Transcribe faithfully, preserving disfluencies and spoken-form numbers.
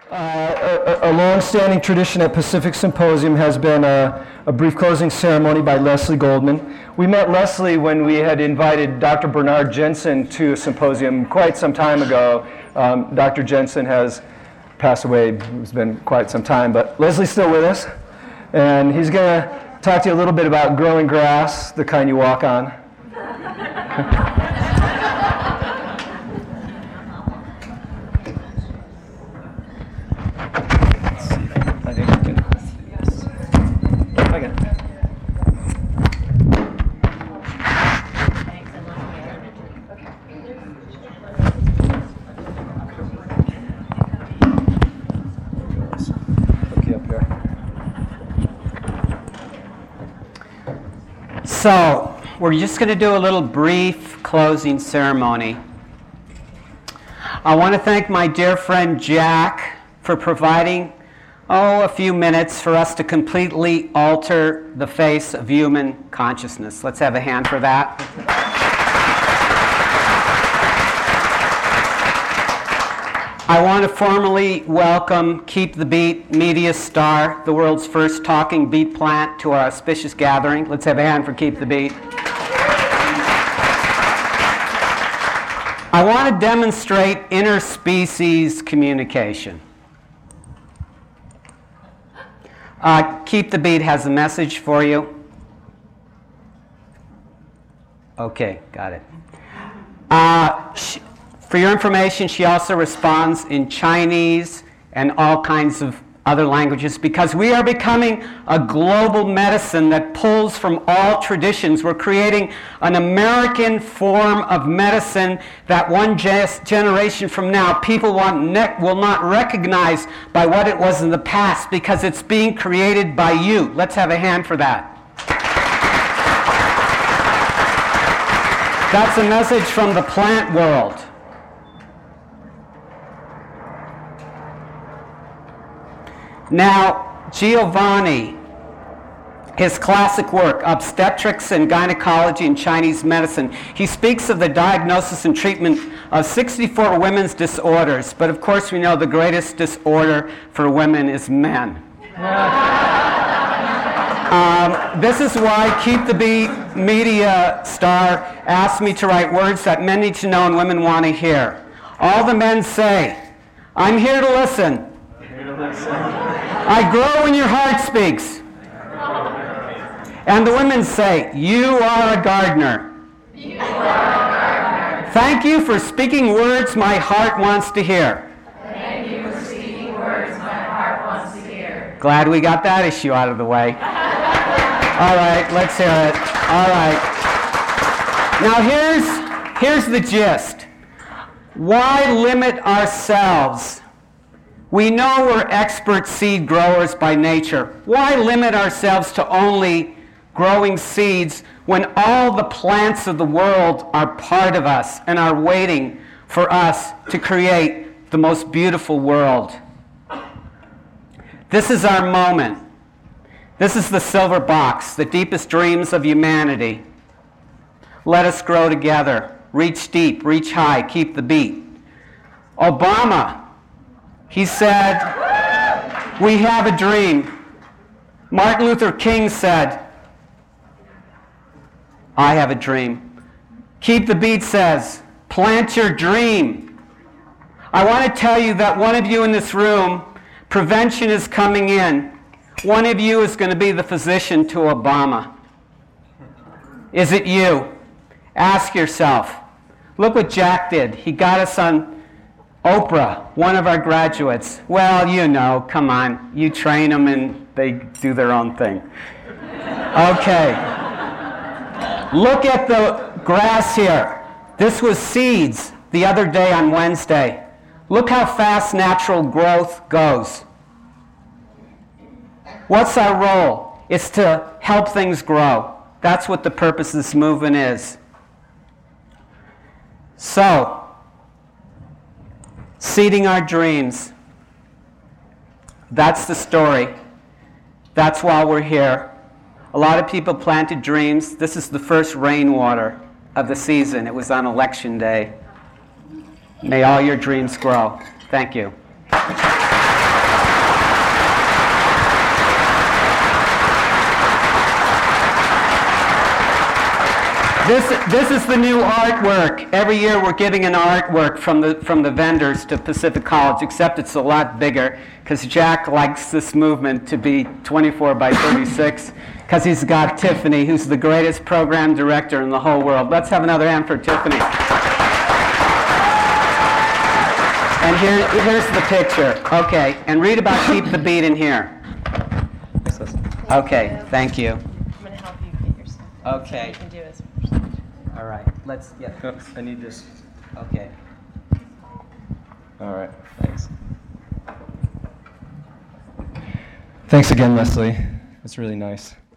Uh, a, a long-standing tradition at Pacific Symposium has been a, a brief closing ceremony by Leslie Goldman. We met Leslie when we had invited Doctor Bernard Jensen to a symposium quite some time ago. Um, Doctor Jensen has passed away. It's been quite some time, but Leslie's still with us, and he's going to talk to you a little bit about growing grass, the kind you walk on. So, we're just going to do a little brief closing ceremony. I want to thank my dear friend Jack for providing, oh, a few minutes for us to completely alter the face of human consciousness. Let's have a hand for that. I want to formally welcome Keep the Beat Media Star, the world's first talking beet plant, to our auspicious gathering. Let's have a hand for Keep the Beat. I want to demonstrate interspecies communication. Uh, Keep the Beat has a message for you. Okay, got it. Uh, sh- For your information, she also responds in Chinese and all kinds of other languages because we are becoming a global medicine that pulls from all traditions. We're creating an American form of medicine that one ge- generation from now people want ne- will not recognize by what it was in the past because it's being created by you. Let's have a hand for that. That's a message from the plant world. Now, Giovanni, his classic work, Obstetrics and Gynecology in Chinese Medicine, he speaks of the diagnosis and treatment of sixty-four women's disorders, but of course we know the greatest disorder for women is men. um, this is why Keep the Beat Media Star asked me to write words that men need to know and women want to hear. All the men say, I'm here to listen. I grow when your heart speaks. And the women say, you are a gardener. You are a gardener. Thank you for speaking words my heart wants to hear. Thank you for speaking words my heart wants to hear. Glad we got that issue out of the way. All right, let's hear it. All right. Now here's, here's the gist. Why limit ourselves? We know we're expert seed growers by nature. Why limit ourselves to only growing seeds when all the plants of the world are part of us and are waiting for us to create the most beautiful world? This is our moment. This is the silver box, the deepest dreams of humanity. Let us grow together. Reach deep, reach high, keep the beat. Obama, he said, we have a dream. Martin Luther King said, I have a dream. Keep the Beat says, plant your dream. I want to tell you that one of you in this room, prevention is coming in. One of you is going to be the physician to Obama. Is it you? Ask yourself. Look what Jack did. He got us on Oprah, one of our graduates. Well, you know, come on. You train them and they do their own thing. Okay. Look at the grass here. This was seeds the other day on Wednesday. Look how fast natural growth goes. What's our role? It's to help things grow. That's what the purpose of this movement is. So, seeding our dreams. That's the story. That's why we're here. A lot of people planted dreams. This is the first rainwater of the season. It was on election day. May all your dreams grow. Thank you. This, this is the new artwork. Every year we're giving an artwork from the, from the vendors to Pacific College, except it's a lot bigger, because Jack likes this movement to be twenty-four by thirty-six, because he's got Tiffany, who's the greatest program director in the whole world. Let's have another hand for Tiffany. And here, here's the picture. Okay, and read about Keep the Beat in here. Okay, thank you. I'm going to help you get your stuff. Okay. You can do as All right, let's get. I need this. Okay. All right, thanks. Thanks again, Leslie. It's really nice.